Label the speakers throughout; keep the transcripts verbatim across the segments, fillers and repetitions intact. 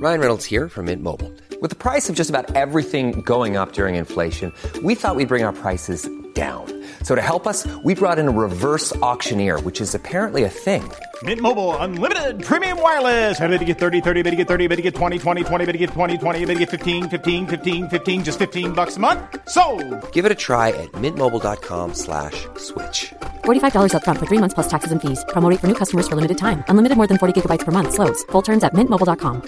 Speaker 1: Ryan Reynolds here from Mint Mobile. With the price of just about everything going up during inflation, we thought we'd bring our prices down. So to help us, we brought in a reverse auctioneer, which is apparently a thing.
Speaker 2: Mint Mobile Unlimited Premium Wireless. How to get thirty, thirty, how to get thirty, how to get twenty, twenty, twenty, how to get twenty, twenty, how to get fifteen, fifteen, fifteen, fifteen, just fifteen bucks a month? Sold!
Speaker 1: Give it a try at mintmobile.com slash switch.
Speaker 3: forty-five dollars up front for three months plus taxes and fees. Promo rate for new customers for limited time. Unlimited more than forty gigabytes per month. Slows full terms at mint mobile dot com.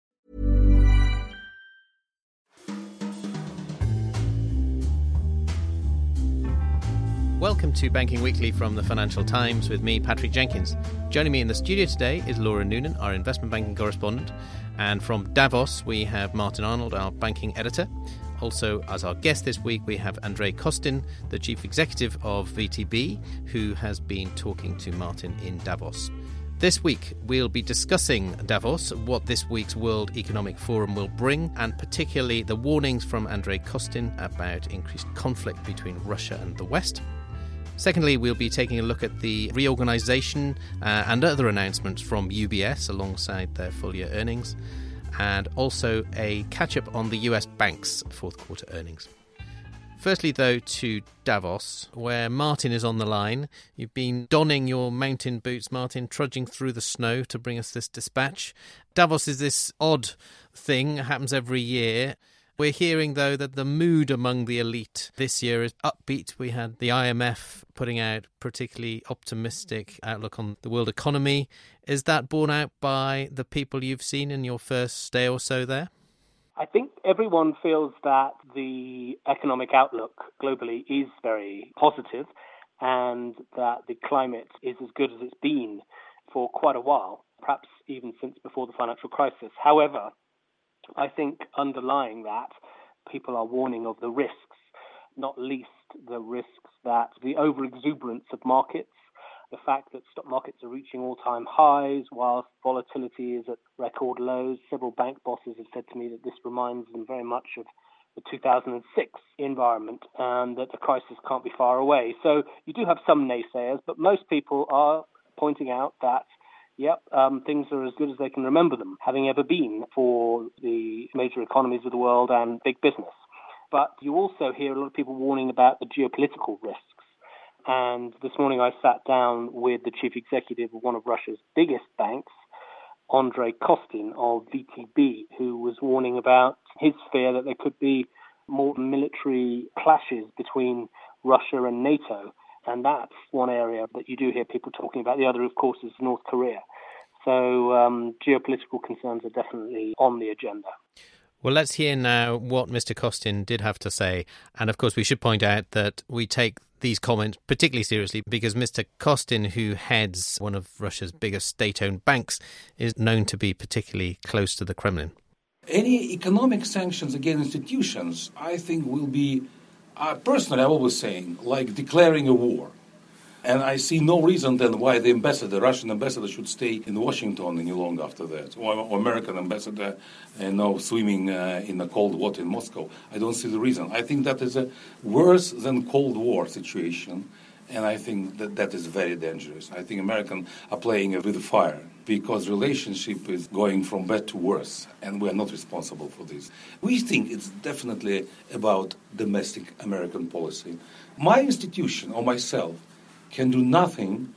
Speaker 4: Welcome to Banking Weekly from the Financial Times with me, Patrick Jenkins. Joining me in the studio today is Laura Noonan, our investment banking correspondent. And from Davos, we have Martin Arnold, our banking editor. Also, as our guest this week, we have Andrei Kostin, the chief executive of V T B, who has been talking to Martin in Davos. This week, we'll be discussing Davos, what this week's World Economic Forum will bring, and particularly the warnings from Andrei Kostin about increased conflict between Russia and the West. Secondly, we'll be taking a look at the reorganisation uh, and other announcements from U B S alongside their full-year earnings, and also a catch-up on the U S banks' fourth-quarter earnings. Firstly, though, to Davos, where Martin is on the line. You've been donning your mountain boots, Martin, trudging through the snow to bring us this dispatch. Davos is this odd thing, it happens every year. We're hearing, though, that the mood among the elite this year is upbeat. We had the I M F putting out particularly optimistic outlook on the world economy. Is that borne out by the people you've seen in your first day or so there?
Speaker 5: I think everyone feels that the economic outlook globally is very positive and that the climate is as good as it's been for quite a while, perhaps even since before the financial crisis. However, I think underlying that, people are warning of the risks, not least the risks that the over-exuberance of markets, the fact that stock markets are reaching all-time highs whilst volatility is at record lows. Several bank bosses have said to me that this reminds them very much of the two thousand six environment and that the crisis can't be far away. So you do have some naysayers, but most people are pointing out that Yep, um, things are as good as they can remember them having ever been for the major economies of the world and big business. But you also hear a lot of people warning about the geopolitical risks. And this morning I sat down with the chief executive of one of Russia's biggest banks, Andrei Kostin of V T B, who was warning about his fear that there could be more military clashes between Russia and NATO. And that's one area that you do hear people talking about. The other, of course, is North Korea. So um, geopolitical concerns are definitely on the agenda.
Speaker 4: Well, let's hear now what Mister Kostin did have to say. And, of course, we should point out that we take these comments particularly seriously because Mister Kostin, who heads one of Russia's biggest state-owned banks, is known to be particularly close to the Kremlin.
Speaker 6: Any economic sanctions against institutions, I think, will be Uh, personally, I'm always saying, like declaring a war. And I see no reason then why the ambassador, the Russian ambassador, should stay in Washington any longer after that. Or, or American ambassador, you know, swimming uh, in the cold water in Moscow. I don't see the reason. I think that is a worse than Cold War situation. And I think that that is very dangerous. I think Americans are playing with fire because relationship is going from bad to worse, and we are not responsible for this. We think it's definitely about domestic American policy. My institution or myself can do nothing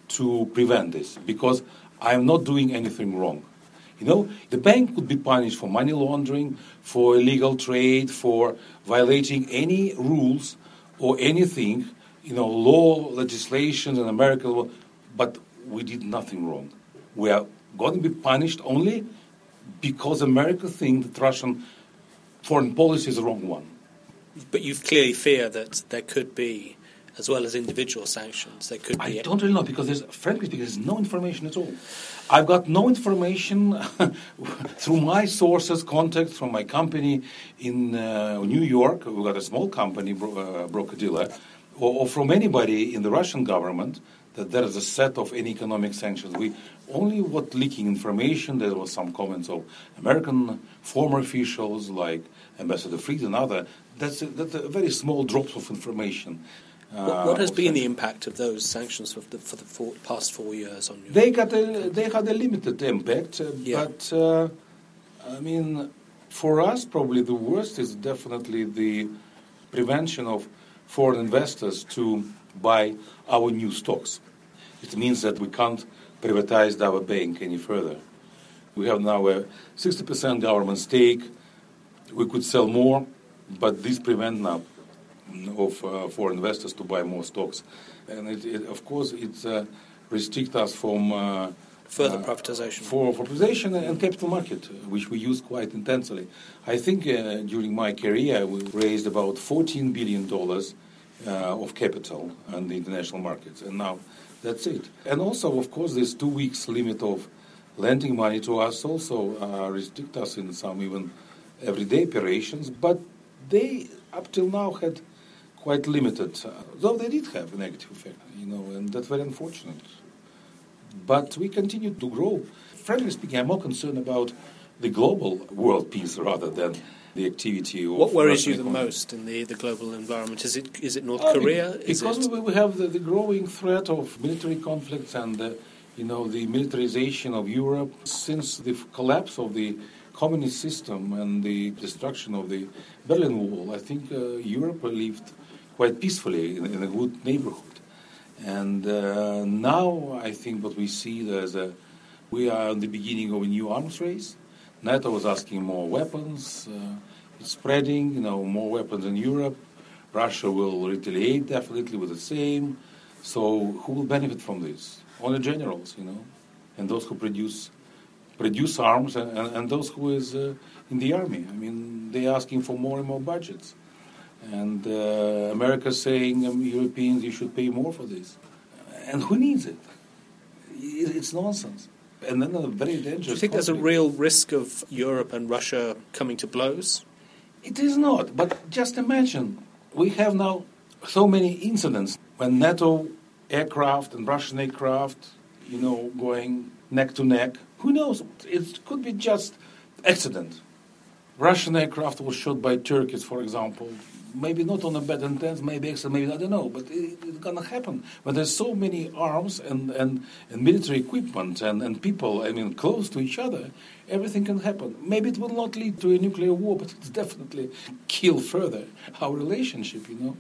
Speaker 6: to prevent this because I am not doing anything wrong. You know, the bank could be punished for money laundering, for illegal trade, for violating any rules or anything, you know, law, legislation, and American law, but we did nothing wrong. We are going to be punished only because America thinks that Russian foreign policy is the wrong one.
Speaker 7: But you clearly fear that there could be, as well as individual sanctions, there could be...
Speaker 6: I don't really know, because there's, frankly speaking, there's no information at all. I've got no information through my sources, contacts from my company in uh, New York. We've got a small company, bro- uh, broker-dealer, or, or from anybody in the Russian government that there is a set of any economic sanctions. We only what leaking information. There was some comments of American former officials like Ambassador Fried and other. That's a, that's a very small drops of information.
Speaker 7: Uh, what, what has been
Speaker 6: sanctions.
Speaker 7: the impact of those sanctions for the, for the four, past four years on you?
Speaker 6: They got a, they had a limited impact, uh,
Speaker 7: yeah.
Speaker 6: but uh, I mean, for us, probably the worst is definitely the prevention of foreign investors to buy our new stocks. It means that we can't privatize our bank any further. We have now a sixty percent government stake. We could sell more, but this prevents now of uh, foreign investors to buy more stocks. And it, it, of course, it uh, restricts us from uh,
Speaker 7: further
Speaker 6: uh,
Speaker 7: privatization.
Speaker 6: For, for privatization and capital market, which we use quite intensely. I think uh, during my career, we raised about fourteen billion dollars uh, of capital on the international markets. And now that's it. And also, of course, this two weeks limit of lending money to us also uh, restrict us in some even everyday operations. But they, up till now, had quite limited, uh, though they did have a negative effect, you know, and that's very unfortunate. But we continue to grow. Frankly speaking, I'm more concerned about the global world peace rather than the activity of
Speaker 7: what worries
Speaker 6: Russian
Speaker 7: you the
Speaker 6: economy.
Speaker 7: most in the, the global environment? Is it is it North
Speaker 6: Uh,
Speaker 7: Korea?
Speaker 6: Because
Speaker 7: Is it...
Speaker 6: we, we have the, the growing threat of military conflicts and, uh, you know, the militarization of Europe. Since the collapse of the communist system and the destruction of the Berlin Wall, I think uh, Europe lived quite peacefully in, in a good neighborhood. And uh, now I think what we see is a, we are at the beginning of a new arms race. NATO is asking more weapons. Uh, it's spreading, you know, more weapons in Europe. Russia will retaliate definitely with the same. So who will benefit from this? Only generals, you know, and those who produce produce arms and, and, and those who is uh, in the army. I mean, they're asking for more and more budgets. And uh, America saying, um, Europeans, you should pay more for this. And who needs it? It's nonsense. And then a very dangerous
Speaker 7: Do you think there's a
Speaker 6: conflict.
Speaker 7: real risk of Europe and Russia coming to blows?
Speaker 6: It is not. But just imagine, we have now so many incidents when NATO aircraft and Russian aircraft, you know, going neck to neck. Who knows? It could be just accident. Russian aircraft was shot by Turkish, for example. Maybe not on a bad intent, maybe accident, maybe I don't know, but it, it's gonna happen. When there's so many arms and, and, and military equipment and, and people, I mean, close to each other, everything can happen. Maybe it will not lead to a nuclear war, but it's definitely kill further our relationship, you know.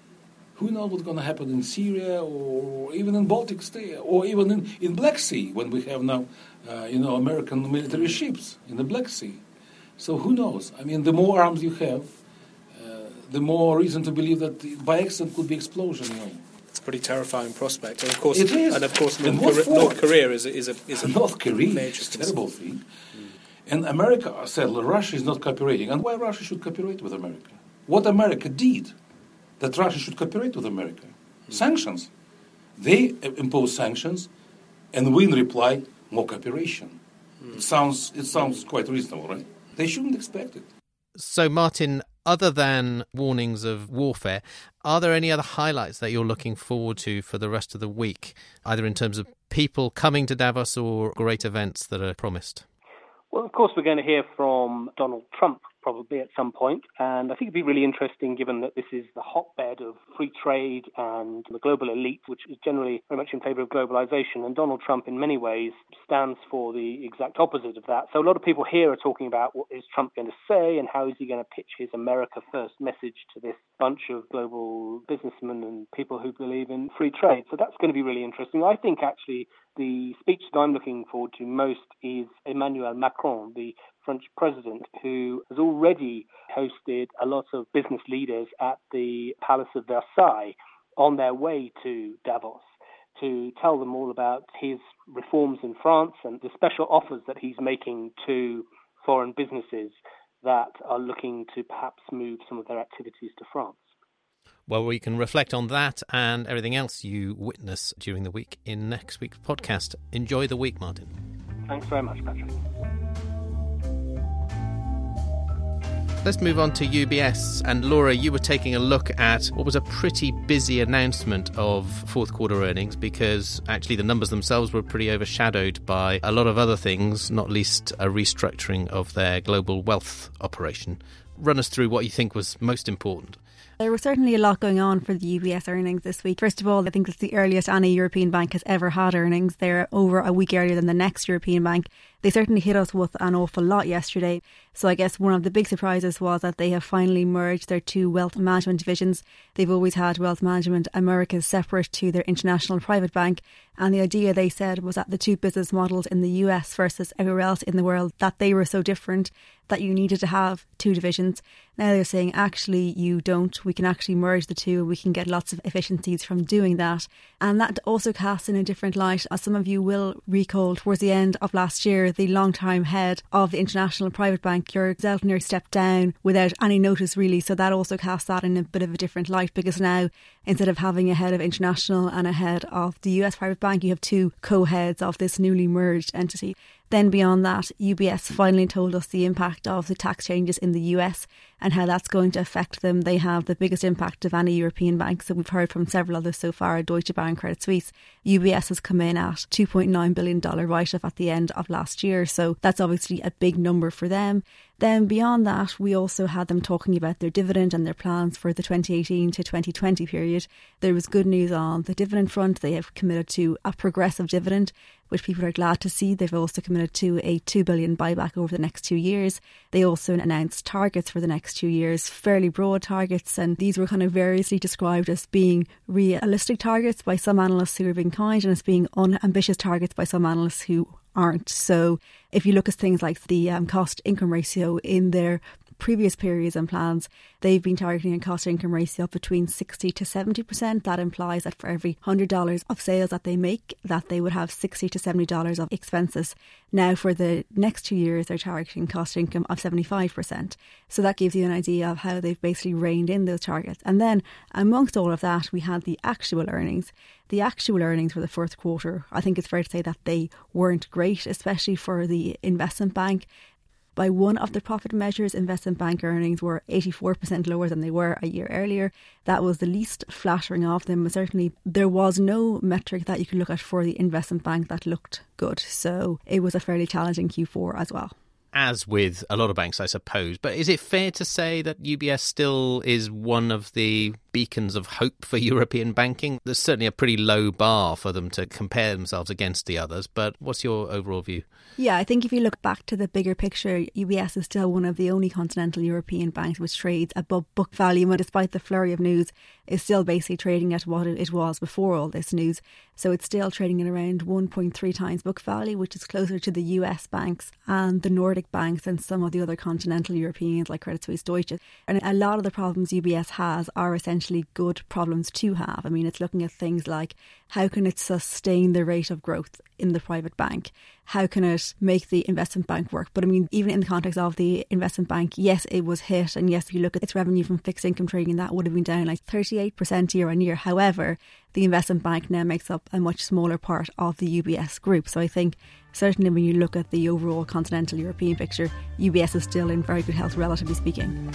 Speaker 6: Who knows what's going to happen in Syria or even in Baltic Sea or even in, in Black Sea when we have now, uh, you know, American military ships in the Black Sea. So who knows? I mean, the more arms you have, uh, the more reason to believe that by accident could be explosion. You know.
Speaker 7: It's a pretty terrifying prospect. And of course,
Speaker 6: It is.
Speaker 7: And of course,
Speaker 6: And
Speaker 7: North,
Speaker 6: what
Speaker 7: Korea,
Speaker 6: for?
Speaker 7: North Korea is a, is a, is a
Speaker 6: North Korea
Speaker 7: major
Speaker 6: is a
Speaker 7: concern.
Speaker 6: terrible thing. Mm. And America said Russia is not cooperating. And why Russia should cooperate with America? What America did that Russia should cooperate with America? Mm. Sanctions. They impose sanctions, and we in reply, more cooperation. Mm. It sounds it sounds quite reasonable, right? They shouldn't expect it.
Speaker 4: So, Martin, other than warnings of warfare, are there any other highlights that you're looking forward to for the rest of the week, either in terms of people coming to Davos or great events that are promised?
Speaker 5: Well, of course, we're going to hear from Donald Trump probably at some point, and I think it'd be really interesting given that this is the hotbed of free trade and the global elite, which is generally very much in favour of globalisation, and Donald Trump in many ways stands for the exact opposite of that. So a lot of people here are talking about what is Trump going to say and how is he going to pitch his America First message to this bunch of global businessmen and people who believe in free trade. So that's going to be really interesting. I think actually the speech that I'm looking forward to most is Emmanuel Macron, the French president, who has already hosted a lot of business leaders at the Palace of Versailles on their way to Davos to tell them all about his reforms in France and the special offers that he's making to foreign businesses that are looking to perhaps move some of their activities to France.
Speaker 4: Well, we can reflect on that and everything else you witness during the week in next week's podcast. Enjoy the week, Martin.
Speaker 5: Thanks very much, Patrick.
Speaker 4: Let's move on to U B S. And Laura, you were taking a look at what was a pretty busy announcement of fourth quarter earnings because actually the numbers themselves were pretty overshadowed by a lot of other things, not least a restructuring of their global wealth operation. Run us through what you think was most important
Speaker 8: There was certainly a lot going on for the U B S earnings this week. First of all, I think it's the earliest any European bank has ever had earnings. They're over a week earlier than the next European bank. They certainly hit us with an awful lot yesterday. So I guess one of the big surprises was that they have finally merged their two wealth management divisions. They've always had Wealth Management Americas separate to their international private bank. And the idea, they said, was that the two business models in the U S versus everywhere else in the world, that they were so different that you needed to have two divisions. Now they're saying, actually, you don't. We can actually merge the two. We can get lots of efficiencies from doing that. And that also casts in a different light. As some of you will recall, towards the end of last year, the long-time head of the International Private Bank, Jörg Zeltner, stepped down without any notice, really. So that also casts that in a bit of a different light, because now, instead of having a head of international and a head of the U S Private Bank, you have two co-heads of this newly merged entity. Then beyond that, U B S finally told us the impact of the tax changes in the U S and how that's going to affect them. They have the biggest impact of any European bank. So we've heard from several others so far, Deutsche Bank, Credit Suisse. U B S has come in at two point nine billion dollars write-off at the end of last year. So that's obviously a big number for them. Then beyond that, we also had them talking about their dividend and their plans for the twenty eighteen to twenty twenty period. There was good news on the dividend front. They have committed to a progressive dividend, which people are glad to see. They've also committed to a two billion dollars buyback over the next two years. They also announced targets for the next two years, fairly broad targets, and these were kind of variously described as being realistic targets by some analysts who are being kind, and as being unambitious targets by some analysts who aren't. So if you look at things like the um, cost income ratio in their previous periods and plans, they've been targeting a cost income ratio of between sixty to seventy percent. That implies that for every one hundred dollars of sales that they make, that they would have sixty to seventy dollars of expenses. Now for the next two years, they're targeting cost income of seventy-five percent. So that gives you an idea of how they've basically reined in those targets. And then amongst all of that, we had the actual earnings. The actual earnings for the fourth quarter, I think it's fair to say that they weren't great, especially for the investment bank. By one of the profit measures, investment bank earnings were eighty-four percent lower than they were a year earlier. That was the least flattering of them. Certainly, there was no metric that you could look at for the investment bank that looked good. So it was a fairly challenging Q four as well.
Speaker 4: As with a lot of banks, I suppose. But is it fair to say that U B S still is one of the beacons of hope for European banking? There's certainly a pretty low bar for them to compare themselves against the others. But what's your overall view?
Speaker 8: Yeah, I think if you look back to the bigger picture, U B S is still one of the only continental European banks which trades above book value, and despite the flurry of news, is still basically trading at what it was before all this news. So it's still trading at around one point three times book value, which is closer to the U S banks and the Nordic banks and some of the other continental Europeans like Credit Suisse, Deutsche. And a lot of the problems U B S has are essentially good problems to have. I mean, it's looking at things like, how can it sustain the rate of growth in the private bank? How can it make the investment bank work? But I mean, even in the context of the investment bank, yes, it was hit. And yes, if you look at its revenue from fixed income trading, that would have been down like thirty-eight percent year on year. However, the investment bank now makes up a much smaller part of the U B S group. So I think certainly when you look at the overall continental European picture, U B S is still in very good health, relatively speaking.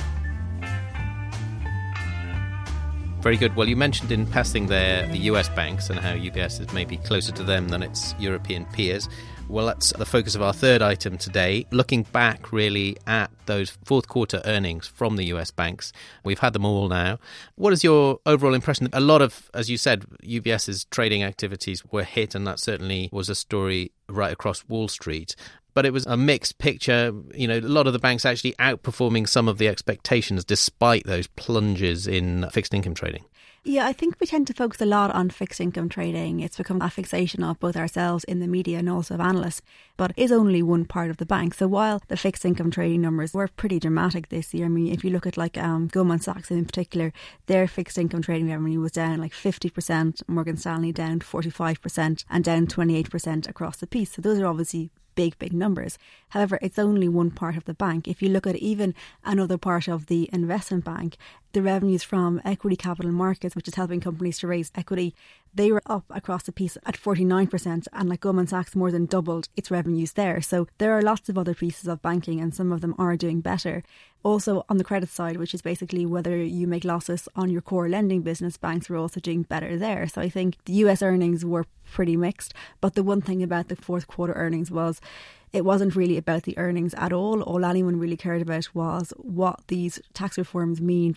Speaker 4: Very good. Well, you mentioned in passing there the U S banks and how U B S is maybe closer to them than its European peers. Well, that's the focus of our third item today, looking back really at those fourth quarter earnings from the U S banks. We've had them all now. What is your overall impression? A lot of, as you said, UBS's trading activities were hit, and that certainly was a story right across Wall Street. But it was a mixed picture. You know, a lot of the banks actually outperforming some of the expectations despite those plunges in fixed income trading.
Speaker 8: Yeah, I think we tend to focus a lot on fixed income trading. It's become a fixation of both ourselves in the media and also of analysts, but it is only one part of the bank. So while the fixed income trading numbers were pretty dramatic this year, I mean, if you look at like um, Goldman Sachs in particular, their fixed income trading revenue was down like fifty percent, Morgan Stanley down forty-five percent and down twenty-eight percent across the piece. So those are obviously big, big numbers. However, it's only one part of the bank. If you look at even another part of the investment bank, the revenues from equity capital markets, which is helping companies to raise equity, they were up across the piece at forty-nine percent, and like Goldman Sachs more than doubled its revenues there. So there are lots of other pieces of banking, and some of them are doing better. Also on the credit side, which is basically whether you make losses on your core lending business, banks are also doing better there. So I think the U S earnings were pretty mixed. But the one thing about the fourth quarter earnings was it wasn't really about the earnings at all. All anyone really cared about was what these tax reforms mean.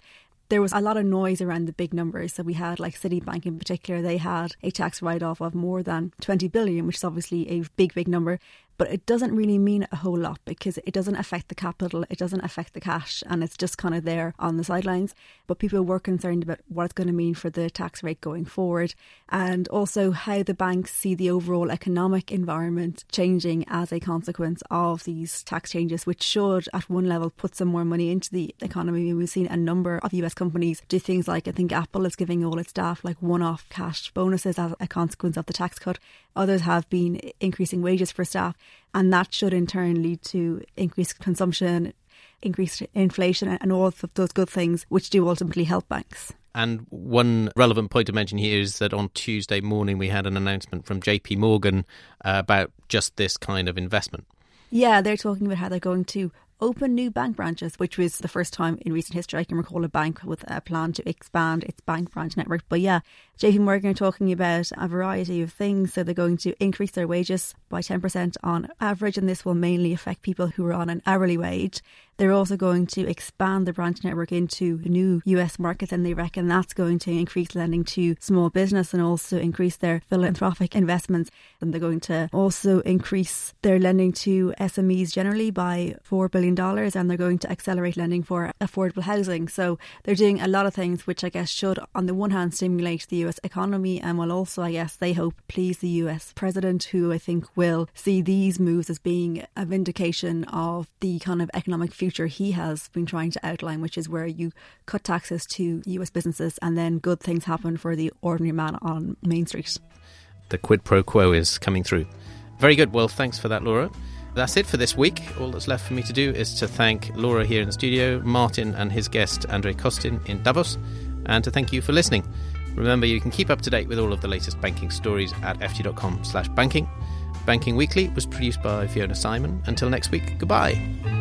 Speaker 8: there was a lot of noise around the big numbers. So we had like Citibank in particular, they had a tax write-off of more than twenty billion, which is obviously a big, big number. But it doesn't really mean a whole lot because it doesn't affect the capital, it doesn't affect the cash, and it's just kind of there on the sidelines. But people were concerned about what it's going to mean for the tax rate going forward, and also how the banks see the overall economic environment changing as a consequence of these tax changes, which should at one level put some more money into the economy. We've seen a number of U S companies do things like, I think Apple is giving all its staff like one-off cash bonuses as a consequence of the tax cut. Others have been increasing wages for staff, and that should in turn lead to increased consumption, increased inflation, and all of those good things which do ultimately help banks.
Speaker 4: And one relevant point to mention here is that on Tuesday morning we had an announcement from J P Morgan uh, about just this kind of investment.
Speaker 8: Yeah, they're talking about how they're going to open new bank branches, which was the first time in recent history I can recall a bank with a plan to expand its bank branch network. But yeah, J P Morgan are talking about a variety of things. So they're going to increase their wages by ten percent on average, and this will mainly affect people who are on an hourly wage. They're also going to expand the branch network into new U S markets, and they reckon that's going to increase lending to small business and also increase their philanthropic investments. And they're going to also increase their lending to S M Es generally by four billion dollars, and they're going to accelerate lending for affordable housing. So they're doing a lot of things which I guess should on the one hand stimulate the U S economy, and will also, I guess they hope, please the U S president, who I think will see these moves as being a vindication of the kind of economic future he has been trying to outline, which is where you cut taxes to U S businesses and then good things happen for the ordinary man on Main Street.
Speaker 4: The quid pro quo is coming through. Very good. Well, thanks for that, Laura. That's it for this week. All that's left for me to do is to thank Laura here in the studio, Martin and his guest Andre Kostin in Davos, and to thank you for listening. Remember, you can keep up to date with all of the latest banking stories at ft.com slash banking. Banking Weekly was produced by Fiona Simon. Until next week, goodbye.